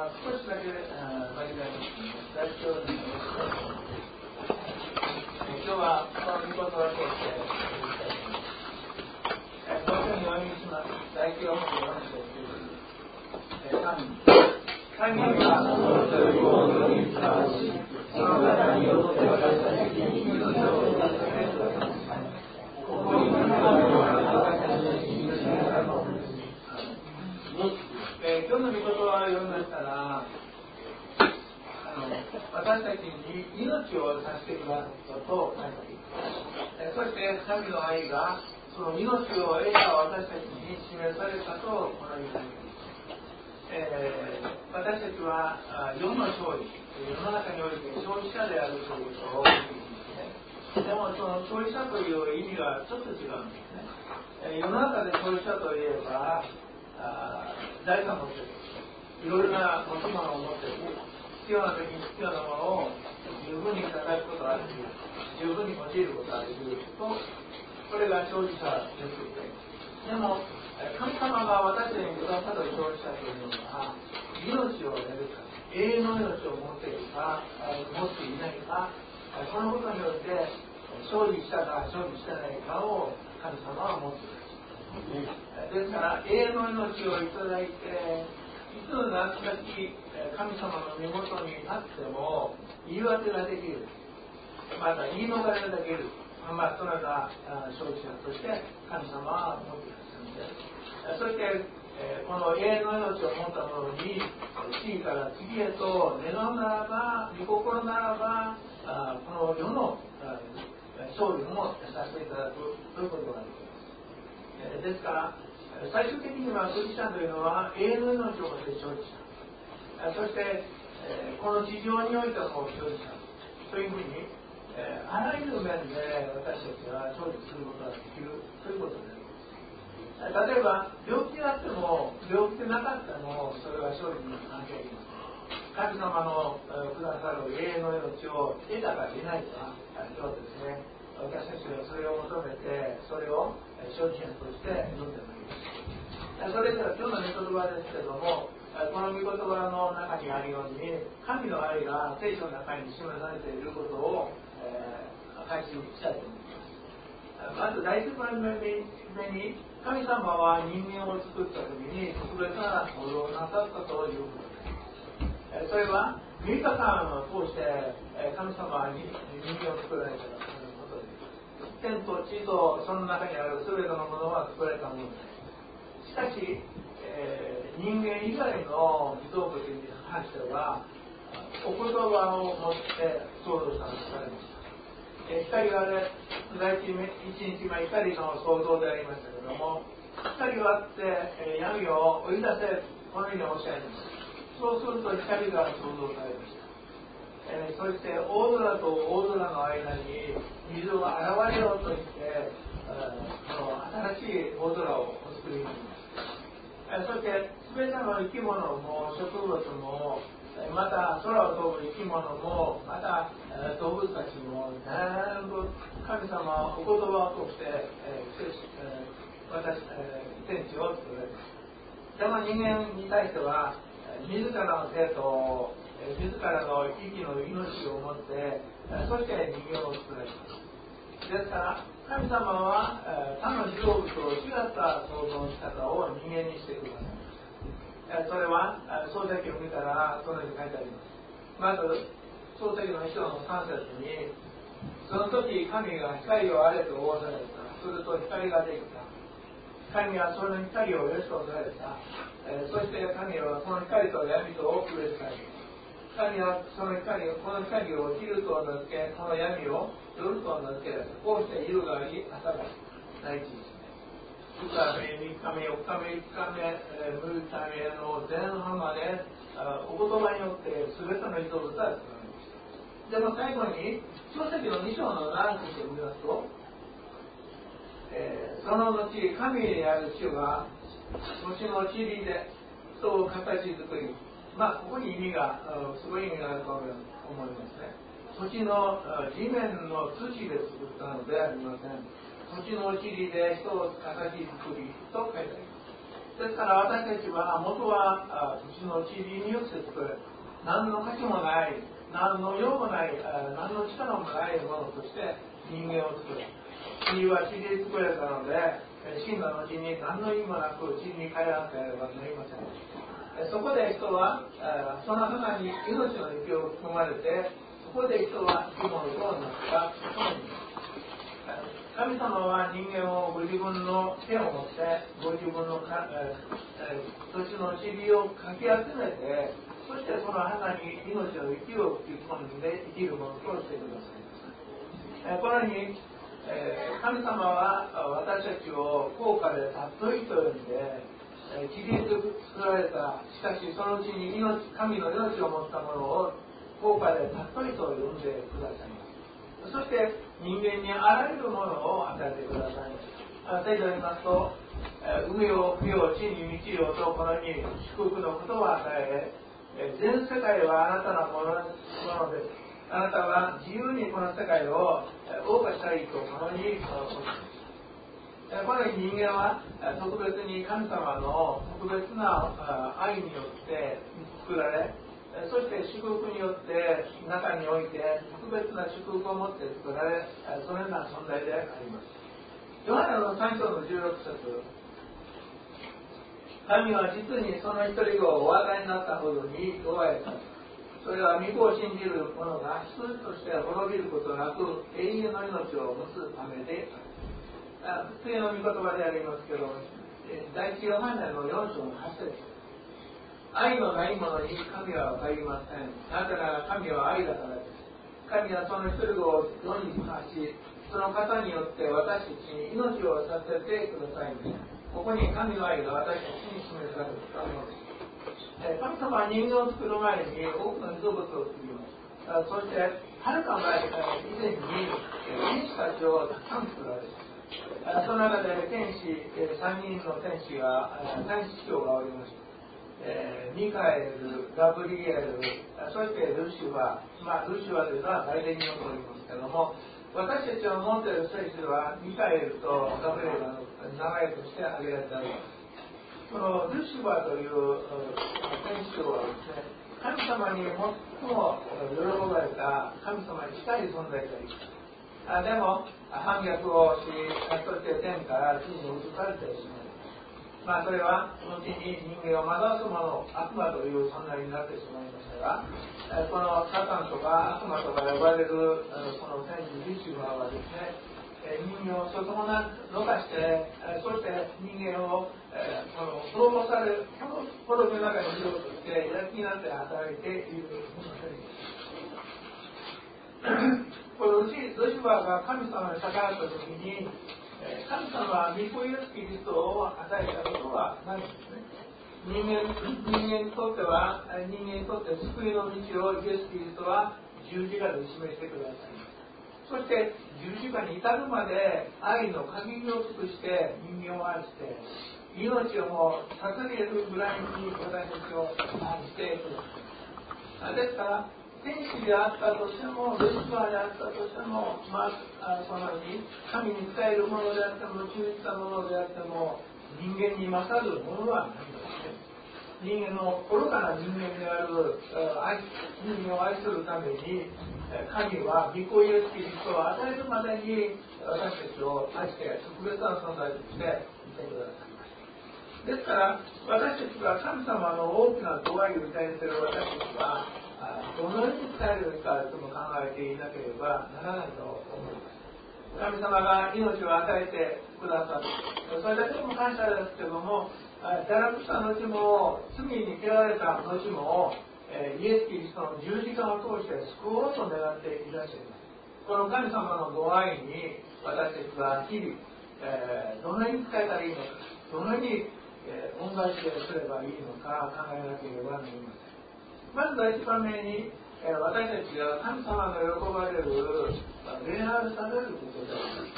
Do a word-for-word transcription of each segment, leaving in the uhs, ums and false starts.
あ少しだけ間違います。大教の今日はこの御言葉を通してご一緒にお読みします。大教のよん章神神がその人をにふさわしその方によって私たちに命を与えてください。ここに神は私たちに命を与えます。えー、今日の御言葉を読みましたら、あの私たちに命をさせてくださったと書いてあります。そして神の愛がその命を得た私たちに示されたとこのように書いてあります。えー、私たちは世の勝利、世の中において勝利者であるということを言っていますね。でもその勝利者という意味がちょっと違うんですね。えー、世の中で勝利者といえば財産を持っている、いろいろな持ち物を持っている、必要な時に必要なものを十分にいただくことができる、十分に用いることができると、これが勝利者ですよね。でも神様が私たちにくださる勝利者というのは命を得るか、永遠の命を持っているか持っていないか、このことによって勝利したか勝利してないかを神様は持っている。ですから永遠の命をいただいて、いつ何時神様の身元に立っても言い訳ができる、また言い逃れができる、まあ、それが勝利者として神様は持っていらっしゃるんです。そして、この永遠の命を持った者に次から次へと願うならば、御心ならば、この世の勝利もさせていただくということがあります。ですから最終的にはクリスチャンというのは永遠の命を持って勝利者、そしてこの地上においても勝利者というふうにあらゆる面で私たちは勝利することができるということです。例えば病気であっても病気でなかったもそれは勝利に関係あります。神様のくださる永遠の命を得たか得ないか、そうですね、私たちはそれを求めてそれを勝利者として読んでまいります。それでは今日の御言葉ですけれども、この御言葉の中にあるように神の愛が聖書の中に示されていることを、えー、開始したいと思います。まず第一番目に神様は人間を作った時に特別な行動をなさったということです。それはみっかかんを通して神様に人間を作られたということです。天と地とその中にある全てのものは作られたものです。しかし、えー、人間以外の被造物に関してはお言葉を持って創造されました。えー、光がね、第一日目光の創造でありましたけれども、光があって、えー、闇を追い出せ、このようにおっしゃいました。そうすると光が創造されました。えー、そして大空と大空の間に水が現れようとして、えー、この新しい大空をお作りになりました。えー、そして全ての生き物も植物も、えー、また空を飛ぶ生き物も、また、えー、動物たちも全部神様お言葉を通して、えーえー、私、えー、天地を作られました。でも人間に対しては自らの生徒、自らの息の命を持って、そして人間を作られます。ですから神様は他の受動物と違った創造の仕方を人間にしてくださいました。それは創世記を見たらそのように書いてあります。まず創世記の一章のさん節に、その時神が光をあれと仰せられた。すると光ができた。神はその光をよしとされた。えー、そして神はこの光と闇とを区別された。神はその光を、この光を昼と抜け、この闇を夜と抜け、こうして夕があり、朝が第一日目。ふつかめ、みっかめ、よっかめ、いつかめ、えー、むいかめの前半まで、お言葉によって全ての人物は作られました。でも最後に、創世記のに章のなな節を見ますと、えー、その後、神である主が、土地の塵で人を形作り、まあここに意味がすごい意味があると思いますね。土地の地面の土で作ったのではありません。土地の塵で人を形作りと書いてあります。 ですから私たちは元は土の塵によって作られた何の価値もない何の用もない何の力もないものとして人間を作る。塵は塵で作られたので死んだ後に何の意味もなく塵に帰らなければなりません。そこで人はその中に命の息を含まれてそこで人は生き物となったその意味です。神様は人間をご自分の手を持ってご自分のか、えー、土地の塵をかき集めてそしてその花に命の息を吹き込んで生きるものとしてくださいます。えー、このように、えー、神様は私たちを高価で尊いと呼んできり作られたしかしそのうちに命神の命を持ったものを高価で尊いと呼んでくださいます。そして人間にあらゆるものを与えてください。聖書に言いますと、海を冬を地に満ちようとこのように祝福のことを与え、全世界はあなたのものです。あなたは自由にこの世界を謳歌したいとこのようにおっしゃいます。このように人間は特別に神様の特別な愛によって作られそして祝福によって中において特別な祝福を持って作られそのような存在であります。ヨハネのさん章のじゅうろく節、神は実にその一人子をお与えになったほどに弱えた。それは御子を信じる者が一人として滅びることなく永遠の命を持つためである。次の御言葉でありますけど第一ヨハネのよん章のはち節、愛のないものに神は分かりません。なぜなら神は愛だからです。神はその一人子を世に発し、その方によって私たちに命をさせてくださいます。ここに神の愛が私たちに示されています。神様は人間を作る前に多くの人物を作ります。そしてはるか前以前に天使たちをたくさん作られた。その中で天使さんにんの天使が天使長がおりました。えー、ミカエル、ガブリエル、そしてルシファー、まあ、ルシファーというのは大連に起こりますけども、私たちが持っている聖書はミカエルとガブリエルの名前として挙げられております。このルシファーという天使長はですね、神様に最も喜ばれた神様に近い存在であります。あでも反逆をし、そして天から地に移されてしまう。まあ、それは後に人間を惑わす者悪魔という存在になってしまいましたが、このサタンとか悪魔とか呼ばれるこの天使ルシファーはですね、人間を外もなどかして、そして人間をこの滅ぼされるこの滅びの中にいようとしてやる気になって働いているものです。このルシファーが神様に逆らった時に神様は御子イエスキリストを与えたことはないんですね。人間、人間にとっては人間にとって救いの道をイエスキリストは十字架で示してくださいます。そして十字架に至るまで愛の限りを尽くして人間を愛して命をもう捧げるぐらいに私たちを愛してください。ですから天使であったとしても、ルシファーであったとしても、まあ、そのように神に仕えるものであっても、忠実なものであっても、人間に勝るものはないんですね。人間の愚かな人間である愛人間を愛するために、神は御子イエスキリストを与えるまでに私たちを愛して特別な存在としていてください。ですから私たちが神様の大きな度合いを抱いている私たちはどのように伝えるべきかとも考えていなければならないと思います。神様が命を与えてくださる。それだけでも感謝ですけども、堕落した後も、罪に嫌われた後も、イエス・キリストの十字架を通して救おうと願っていらっしゃいます。この神様のご愛に私たちは日々、えー、どのように伝えたらいいのか、どのように、えー、恩返しをすればいいのか考えなければなりません。まず第一番目に、えー、私たちが神様の喜ばれる礼拝されることであります。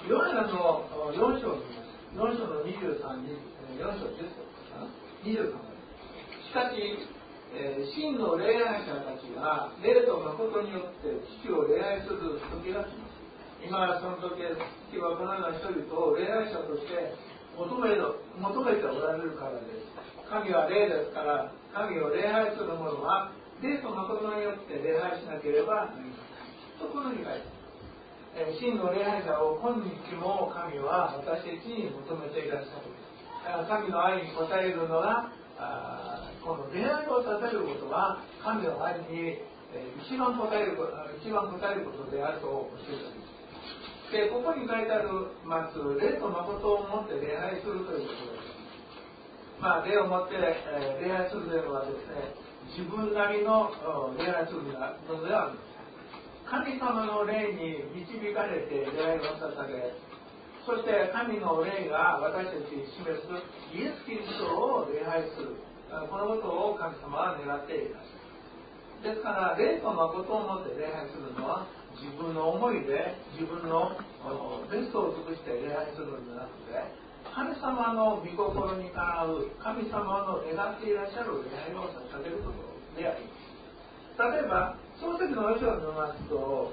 ヨハネのよん章を見ます。よん章のにじゅうさん、よん章じゅっ節かな、にじゅうさん節。しかし、えー、真の礼拝者たちが霊と誠によって父を礼拝する時が来ます。今その時、父はこのような人々を礼拝者として求める求めておられるからです。神は霊ですから、神を礼拝する者は霊と誠によって礼拝しなければなりません。とこの理解です。えー、真の礼拝者を今日も神は私たちに求めていらっしゃる。神の愛に応えるのが、あこの礼拝をさせることは神の愛に、えー、一番応えること一番応えることであると教えています。で、ここに書いてあるます霊と誠をもって礼拝するということです。まあ、霊をもって、えー、礼拝するというのはですね、自分なりの礼拝するのではあります。神様の霊に導かれて礼拝を捧げ、そして神の霊が私たちに示すイエス・キリストを礼拝する、このことを神様は願っています。ですから、霊と誠をもって礼拝するのは自分の思いで自分のベストを尽くして礼拝するのではなくて、神様の御心にかなう神様の願っていらっしゃる礼拝を捧げることであります。例えばその時の一章を見ますと、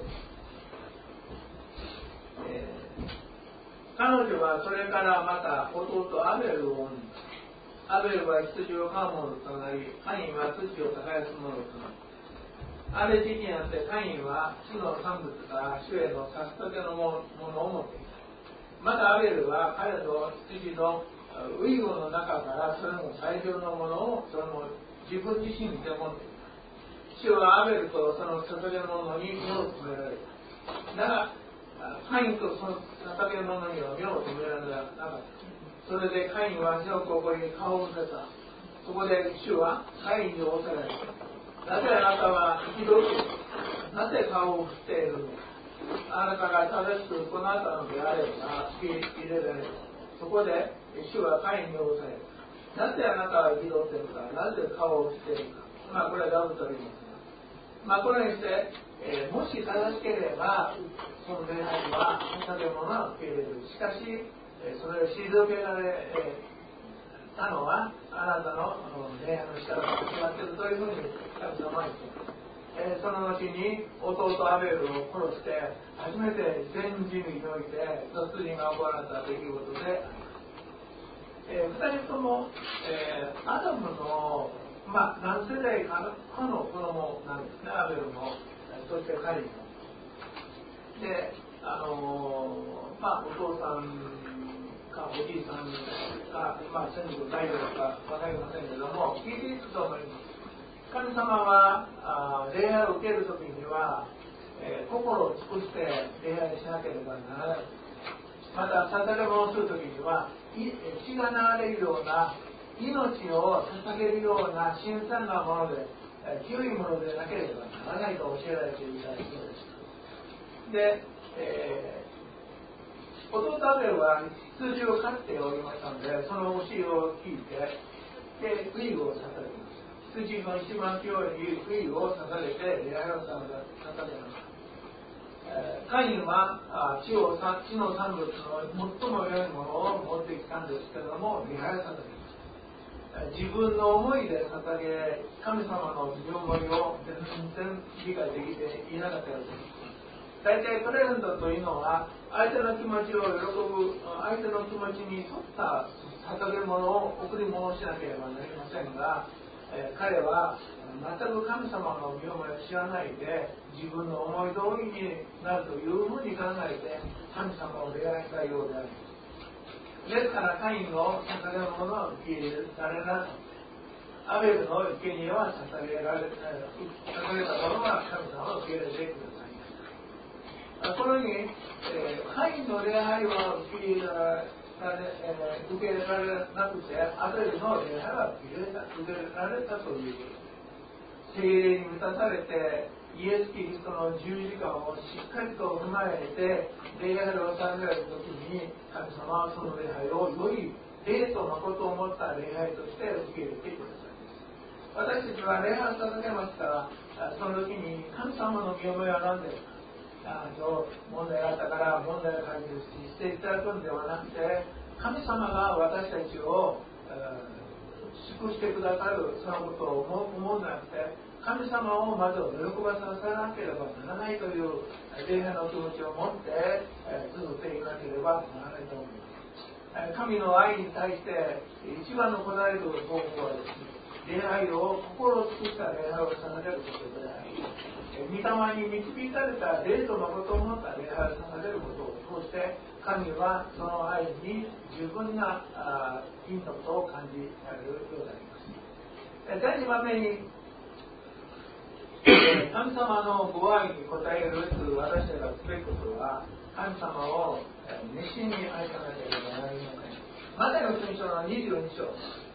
えー、彼女はそれからまた弟アベルを産んだ。アベルは羊を飼う者となり、カインは土を耕す者となる。ある時期になってカインは地の産物から主への差し立てのものを持っていた。またアベルは彼の羊のウイゴの中からそれも最良のものをそれも自分自身で持っていた。主はアベルとその捧げ物に目を留められた。だがカインとその捧げ物には目を留められなかった。それでカインは主の心に顔を向けた。そこで主はカインに仰せられた。なぜあなたは憤っている？なぜ顔を振っているの？あなたが正しくこの後のであれば聞き入れられる。そこで主はカインに仰せられた。なぜあなたは憤っているか？なぜ顔を振っているか？まあこれはダブルと言います。まあ、このようにして、えー、もし正しければその礼拝は捧げ物は受け入れる。しかし、えー、それを退けられたのはあなたの礼拝の仕方が違っているというふうに神様は言っています。えー、その後に弟アベルを殺して初めて全人類において殺人が行われた出来事であります。えー、ふたりとも、えー、アダムのまあ、何世代かの子供なんですね、アベルも、そしてカインも。で、あのー、まあ、お父さんかおじいさんか、まあ、先祖代々かわかりませんけれども、聞いていくと思います。神様は、あ礼拝を受けるときには、えー、心を尽くして礼拝しなければならない。また、捧げ物をするときには、血が流れるような命を捧げるような新鮮なもので、清いものでなければならないと教えられていたそうです。で、えー、弟アベルは羊を飼っておりましたので、その教えを聞いて、で、ウイグを捧げます。羊の一番清いウイグを捧げて、礼拝を捧げました。カインは地を地の産物の最も良いものを持ってきたんですけれども、礼拝を捧げます。自分の思いで捧げ、神様の身思いを全然理解できていなかったようです。大体プレゼントというのは相手の気持ちを喜ぶ、相手の気持ちに沿った捧げ物を贈り物をしなければなりませんが、えー、彼は全く神様の身思いを知らないで自分の思い通りになるというふうに考えて神様を礼拝したようであります。ですからカインの捧げ物は受け入れられなかった。アベルの生贄は捧げられ捧げたものは神様を受け入れてくださいました。このように、えー、カインの礼拝は受け入れられ、えー、受け入れられなくて、アベルの礼拝は受け入れた受け入れられたという聖霊に満たされてイエス・キリストの十字架をしっかりと踏まえて礼拝をされるときに神様はその礼拝をより霊と誠を持った礼拝として受け入れてくださいます。私たちは礼拝を捧げますから、その時に神様の身思いは何ですか？あ今日問題があったから問題を解決していただくんではなくて、神様が私たちを祝してくださるそのことを思うのではなくて、神様をまず喜ばさせなければならないという礼拝の気持ちを持って、えー、続けていかなければならないと思います。 神の愛に対して一番の答える方法はですね、礼拝を心を尽くした礼拝を捧げることであり、御霊に導かれた霊と誠を持った礼拝を捧げることを通して神はその愛に十分なインパクトを感じられるようであります。第二番目に、神様のご愛に応える私たちがすべきことは、神様を熱心に愛さなければなりません。マタイの福音書のにじゅうに章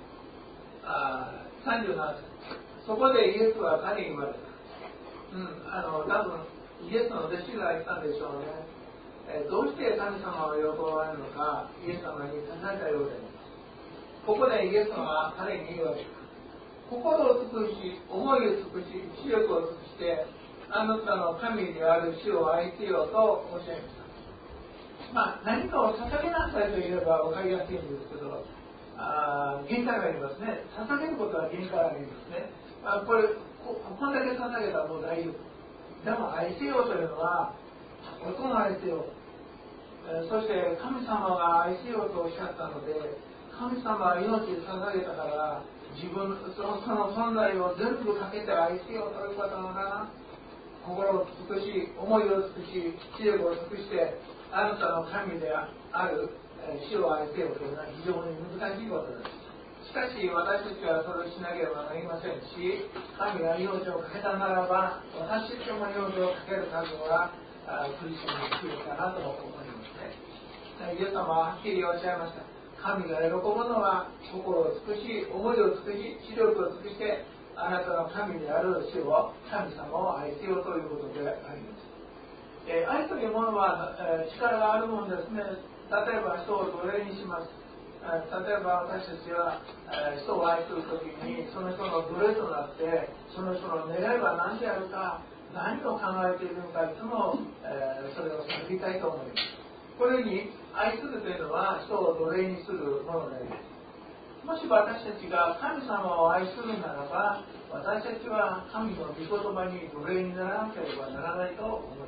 さんじゅうなな節、そこでイエスは彼に言われた。うん、あの多分イエスの弟子が言ったんでしょうね。えどうして神様を喜ばれるのか、イエス様に尋ねたようで、ここでイエス様は彼に言われた。心を尽くし、思いを尽くし、視力を尽くして、あなたの神である主を愛せようとおっしゃいました。まあ、何かを捧げなさいと言えば分かりやすいんですけど、あ限界がありますね。捧げることは限界がありますね。あこれこ、こんだけ捧げたらもう大丈夫。でも愛せようというのは、とことん愛せよう。えー、そして神様が愛せようとおっしゃったので、神様は命を捧げたから、自分その、その存在を全部かけて愛せようということのな、心を尽くし、思いを尽くし、知力を尽くして、あなたの神である主を愛せようというのは非常に難しいことです。しかし私たちはそれをしなければなりませんし、神が命をかけたならば、私たちも命をかける覚悟がクリスチャンに必要かなと思いますね。イエス様ははっきりおっしゃいました。神が喜ぶのは心を尽くし、思いを尽くし、知力を尽くして、あなたの神である主を、神様を愛せようということであります。えー、愛というものは、えー、力があるものですね。例えば人を奴隷にします。えー、例えば私たちは、えー、人を愛するときに、その人の奴隷となって、その人の願いは何であるか、何を考えているのかいつも、えー、それを探りたいと思います。これに愛するというのは人を奴隷にするものであります。もし私たちが神様を愛するならば、私たちは神の御言葉に奴隷にならなければならないと思います。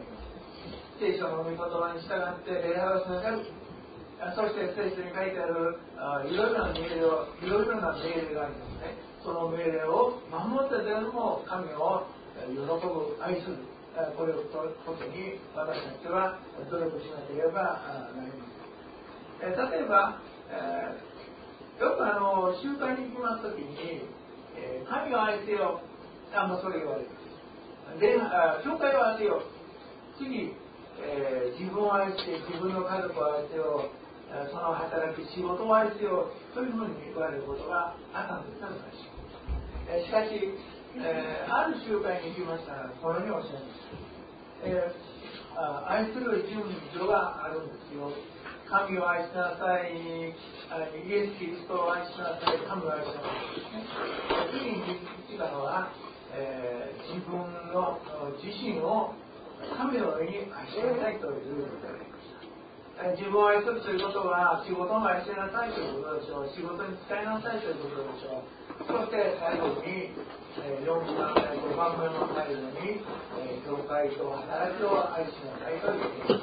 聖書の御言葉に従って礼拝を捧げる。そして聖書に書いてあるいろいろな命令をいろいろな命令がありますね。その命令を守ってでも神を喜ぶ、愛する。これをことに私たちは努力しなければなりません。例えば、えー、よくあの集会に行きますときに、えー、神を愛せよ、あもうそれ言われます。で、教会を愛せよ、次、えー、自分を愛して自分の家族を愛せよ、その働き、仕事を愛せよというふうに言われることがあったんですね、昔。えー、しかしえー、ある集会に行きましたら、このようにおっしゃいました。えー、あ愛する順序があるんですよ。神を愛しなさい、イエス・キリストを愛しなさい、神を愛しなさいですね。次に一番は、えー、自分の自身を神の上に愛しなさいということでありました。自分を愛するということは、仕事を愛しなさいということでしょう。仕事に使いなさいということでしょう。そして最後に、えー、よんばんめ、ごばんめの最後に、えー、教会と働きを愛しなさいということです。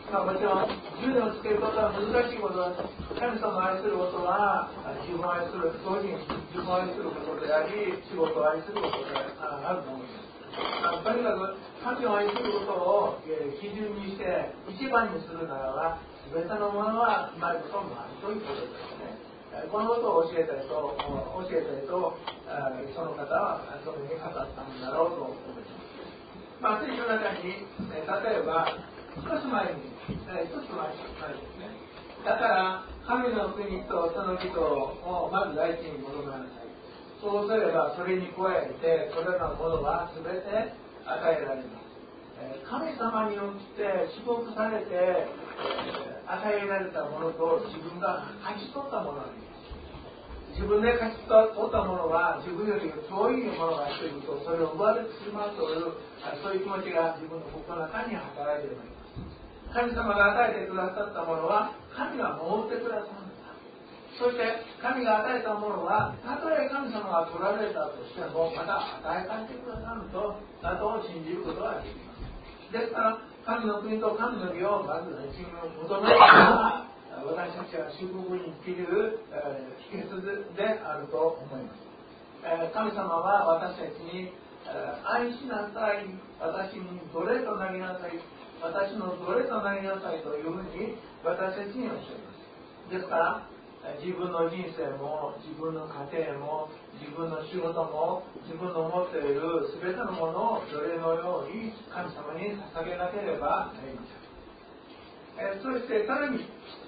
まあ、もちろん、順位をつけることは難しいことです。神様を愛することは、自分を愛する、同時に自分を愛することであり、仕事を愛することであると思います。あとにかく、神を愛することを、えー、基準にして、一番にするならば、すべてのものはうまいこともあるということですね。このことを教えた人、教えた人、その方はそのように語ったんだろうと思います。まあ、聖書の中に、例えば、一つ前に、一つ前ですね。だから、神の国とその人をまず第一に求めなさい。そうすれば、それに加えて、それらのものは全て与えられます。神様によって祝福されて、与えられたものと自分が勝ち取ったものなんです。自分で勝ち取ったものは自分より遠いものがしているとそれを奪われてしまうというそういう気持ちが自分の心の中に働いております。神様が与えてくださったものは神が守ってくださるんだ。そして神が与えたものはたとえ神様が取られたとしてもまた与えてくださるとなどを信じることができます。ですから神の国と神の義をまず求めるのが私たちは祝福に生きる秘訣であると思います。神様は私たちに愛しなさい、私に奴隷となりなさい、私の奴隷となりなさいというふうに私たちに教えます。ですから自分の人生も自分の家庭も自分の仕事も自分の持っている全てのものを奴隷のように神様に捧げなければなりません。えそしてさらに、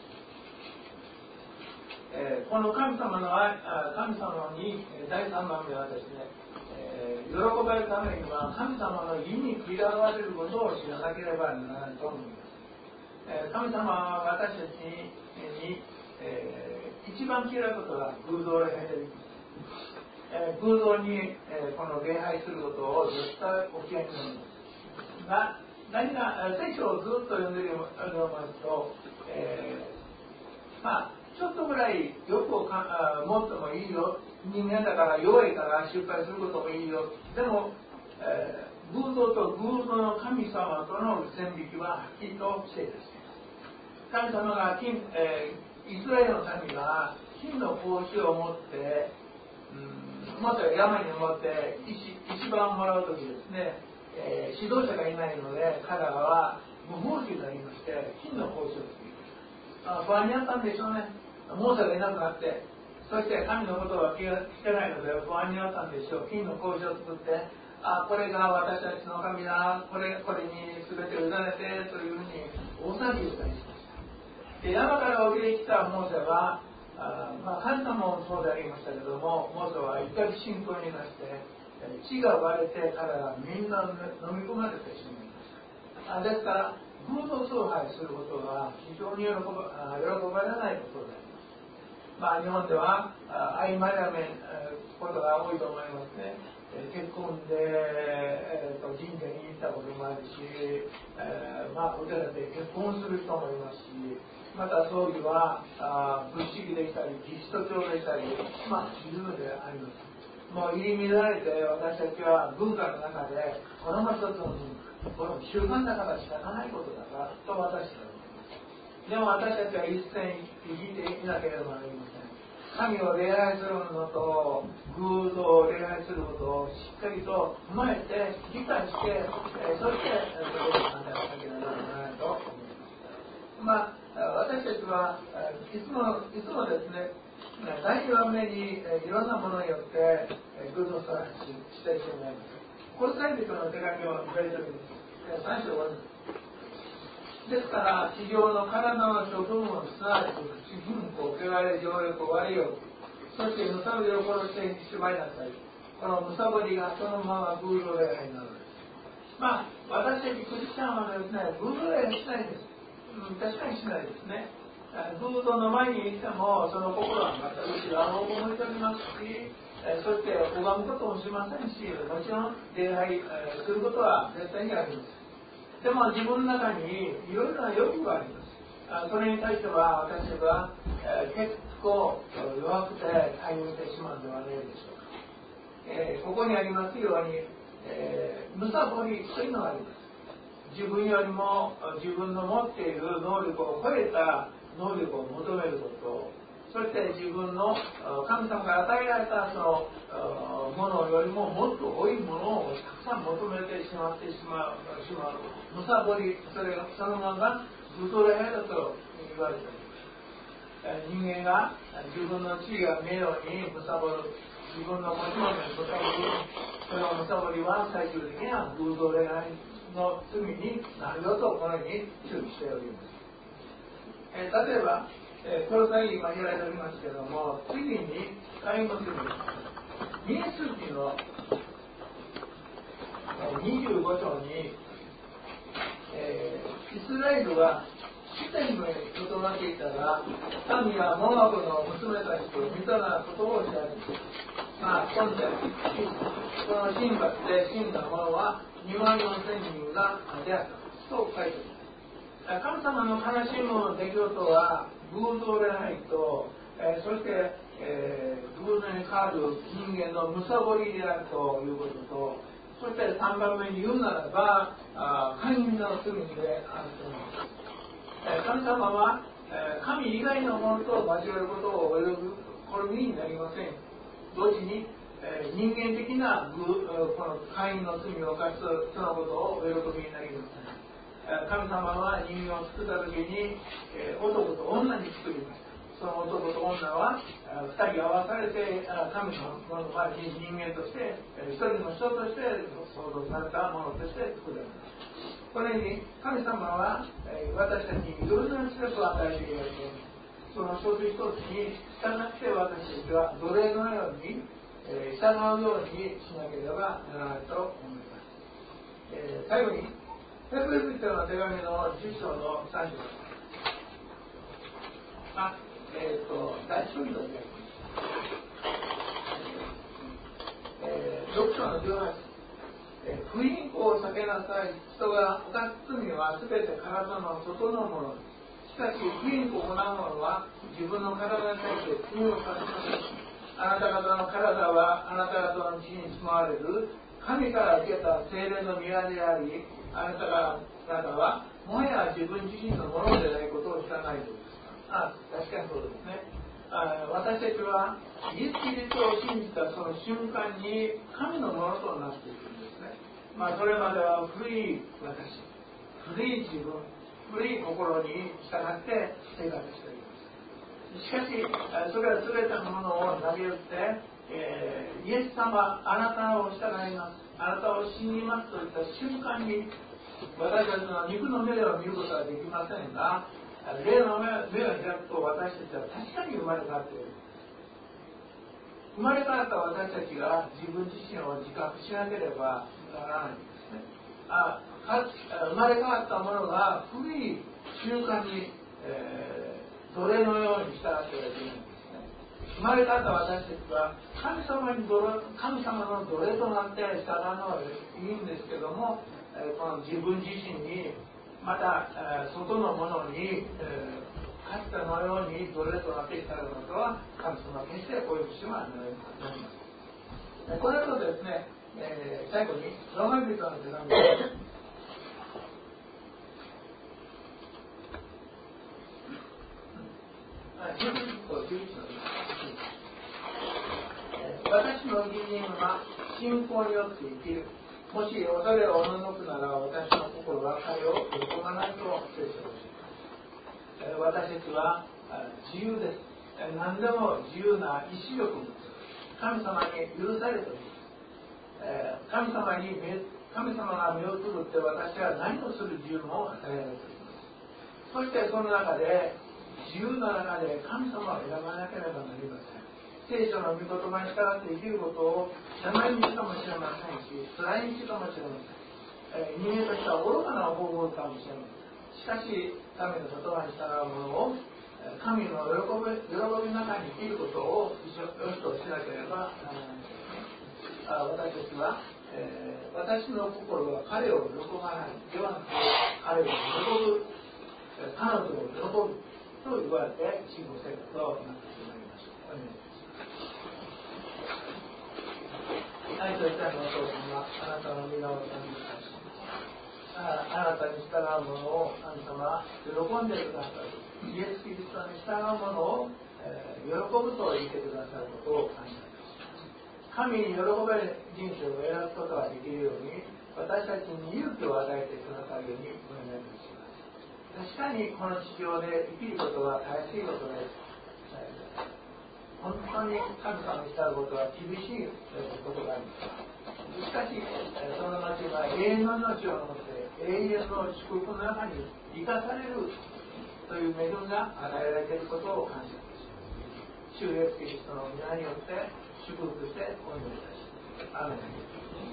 えー、この神様の愛神様にだいさんばんめはですね、えー、喜ばれるためには神様の意に嫌われることを知らなければならないと思います。えー、神様は私たちに、えー、一番嫌いなことは偶像礼拝であります。えー、偶像に、えー、この礼拝することを絶対お嫌いになります。な何が聖書をずっと読んでいますと、えー、まあちょっとぐらい欲をか持ってもいいよ、人間だから弱いから失敗することもいいよ、でも、えー、偶像と偶像の神様との線引きははっきりとしています。神様が金、えー、イスラエルの民が金の格子を持って、うん、もっと山に登って石石板をもらうときですね、えー、指導者がいないので彼らは無法師になりまして金の格子を作りました。不安になったんでしょうね。モーセがいなくなって、そして神のことは聞けないので不安になったんでしょう。金の格子を作って、あ、これが私たちの神だ、これこれに全てを委ねてというふうに大騒ぎをしたりしました。で山から降りてきたモーセは、あ、まあ、神様もそうでありましたけども、モーセは怒り信仰になして血が割れて彼らみんな飲み込まれてしまいました。あですから偶像崇拝することは非常に喜ば、喜ばれないことであります。まあ、日本では曖昧なことが多いと思いますね。結婚で、えー、と神社に行ったこともあるし、えーまあ、お寺で結婚する人もいますし、また葬儀はあ仏式でしたりキリスト教でしたり、まあ自由であります。もう入り乱れて私たちは文化の中でこれも一つの文化、この習慣だから仕方ないことだからと私はでも私たちは一線生きていなければなりません。神を礼拝するのと偶像を礼拝することをしっかりと踏まえて理解して、えー、そしてそれで考えなければならないと思います。まあ私たちはいつもいつもですね、第二番目にいろんなものによって偶像探ししたいと思います。コロサイ人の手紙をいただいております。さん章ごですから地上の体の諸部門、すなわち口、貧困、汚れ、情欲、悪い欲、そしてむさぼりを殺してしまいなさい。このむさぼりがそのまま偶像礼拝になるのです。まあ私たちクリスチャンはですね、偶像礼拝しないです、うん、確かにしないですね。偶像の前にいてもその心はまた内側を思いとりますし、そして拝むこともしませんし、もちろん礼拝することは絶対にあります。でも自分の中にいろいろな欲があります。それに対しては私は、えー、結構弱くて対応してしまうのではないでしょうか。えー、ここにありますように、えー、むさぼりというのがあります。自分よりも自分の持っている能力を超えた能力を求めること、そして自分の神様が与えられたそのものよりももっと多いものをたくさん求めてしまってしまう、しまうむさぼり、それがそのまま偶像礼拝だと言われています。人間が自分の地位が名誉にむさぼる、自分の持ち物にむさぼる、そのむさぼりは最終的には偶像礼拝の罪になるよとこのように注意しております。え例えばえー、この際今言われておりますけれども、次に会員の次民数記のにじゅうご章に、えー、イスラエルはシテムに整っていたが、民はモアブの娘たちと似たようなことをしてあります。まあ今度この神罰で死んだ者はにまんよんせんにんが出会ったと書いてあります。神様の悲しむ出来事は偶像礼拝と、えー、そして、えー、偶像に変わる人間のむさぼりであるということと、そしてさんばんめに言うならば、寛容の罪であると思います。えー、神様は、 えー、神以外のものと交わることを泳ぐ好みになりません。同時に、えー、人間的な愚このカインの罪を犯すそのことをお喜びになります。神様は人間を作った時に、えー、男と女に作りました。その男と女はふたり合わされて神のものは人間として一人の人として創造されたものとして作られます。このように神様は私たちにいろいろな資格を与えていらっしゃいます。その一つ一つに従って私たちは奴隷のように従うようにしなければならないと思います。えー、最後にヘブル人の手紙のじゅっ章のさん章です。あえー、と第一章に読みます。えー、ろく章のじゅうはち、えー、不倫行を避けなさい。人が犯す罪はすべて体の外のもの。しかし不倫行を行う者は自分の体に対して罪を犯しません。あなた方の体はあなた方の血に住まわれる神から受けた聖霊の宮であり、あなた方はもはや自分自身のものでないことを知らないと。あ、確かにそうですね。あ、私たちはイエス・キリストを信じたその瞬間に神のものとなっていくんですね。まあ、それまでは古い私、古い自分、古い心に従って生活しています。しかしそれは全てのものを投げ打って、えー、イエス様あなたを従います、あなたを信じますといった瞬間に私たちの肉の目では見ることはできませんが、霊の目を開くと私たちは確かに生まれ変わっている。生まれ変わった私たちが自分自身を自覚しなければならないんですね。あか生まれ変わったものが古い習慣に、えー、奴隷のように従ってはいけないんですね。生まれ変わった私たちは神様に奴隷神様の奴隷となって従うのはいいんですけども、えー、この自分自身にまた、えー、外のものに、えー、かつてのように奴隷となっていたことは神様は決してお許しはなりません。これとですね、えー、最後にローマ人の手紙です。じゅういちとじゅういちの私の義人は信仰によって生きる。もし恐れをおののくなら私の心は彼を喜ばないと聖書をします。私たちは自由です。何でも自由な意志力を持つ。神様に許されています。神様に神様が目をつぶって私は何をする自由も与えられています。そしてその中で自由な中で神様を選ばなければなりません。聖書の御言葉に従って生きることを邪魔に道かもしれませんし、辛い道かもしれません。えー、人間としては愚かな方法かもしれません。しかし、神の言葉に従うものを、神の喜び、喜びの中に生きることをよしとしなければならないですね。あ私たちは、えー、私の心は彼を喜ばないではなく、彼を喜ぶ、彼女を喜ぶと言われて信仰生活をなってしまいました。お願いします。愛といたのお父様、あなたの皆を賛美いたします。あなたに従うものを神様喜んでくださる。イエス・キリストに従うものを、えー、喜ぶと言ってくださることを感謝いたします。神に喜べる人生を選ぶことができるように、私たちに勇気を与えてくださるようにお願いいたします。確かにこの地上で生きることは大しいことです。本当に神様に従うことは厳しいことがあります。しかし、その後は永遠の命を持って永遠の祝福の中に生かされるという恵みが与えられていることを感謝いたします。主イエスキリストの皆によって祝福してお祈りいたします。アーメン。